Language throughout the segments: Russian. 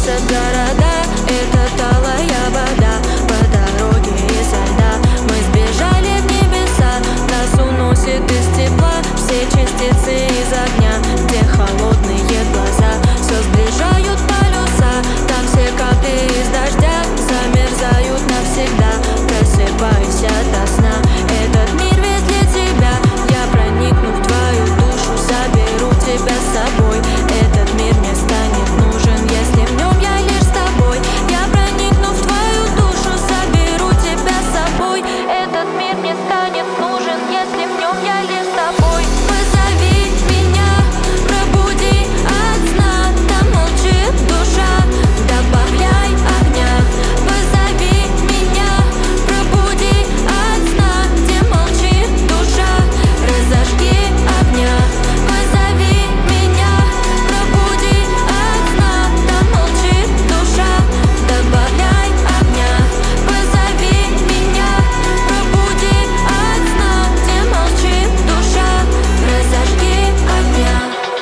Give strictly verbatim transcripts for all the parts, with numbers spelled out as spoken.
сносят города. Это талая вода по дороге изо льда. Мы сбежали в небеса, нас уносит из тепла все частицы из огня, где холодные глаза все сближают полюса. Там все капли из дождя замерзают навсегда. Просыпаюсь ото сна, этот мир весь для тебя. Я проникну в твою душу, заберу тебя с собой. Этот мир мне станет нужен, если в нем я лишь с тобой. Я проникну в твою душу, заберу тебя с собой. Этот мир мне станет нужен, если в нем я лишь с тобой. Позови меня, пробуди от сна, там молчит душа, добавляй огня. Позови меня, пробуди от сна, где молчит душа, разожги огня. Позови меня, пробуди от сна, там молчит душа, добавляй огня. Позови меня, пробуди от сна, где молчит душа, разожги огня.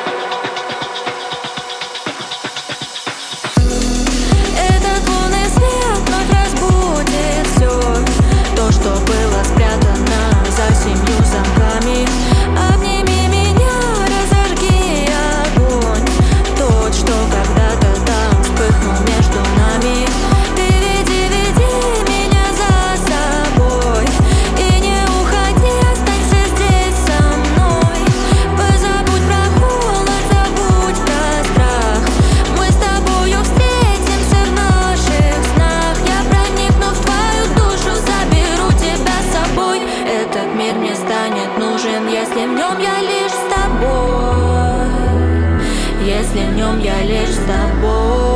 Этот лунный свет вновь разбудит все то, что было спрятано за семью замками. Обними меня, разожги огонь, тот, что когда-то там вспыхнул между нами. Ты веди, веди меня за собой и не уходи, останься здесь со мной. Позабудь про холод, забудь про страх, мы с тобою встретимся в наших снах. Я проникну в твою душу, заберу тебя с собой. Этот мир мне станет нужен, если в нем я лишь с тобой. Если в нем я лишь с тобой.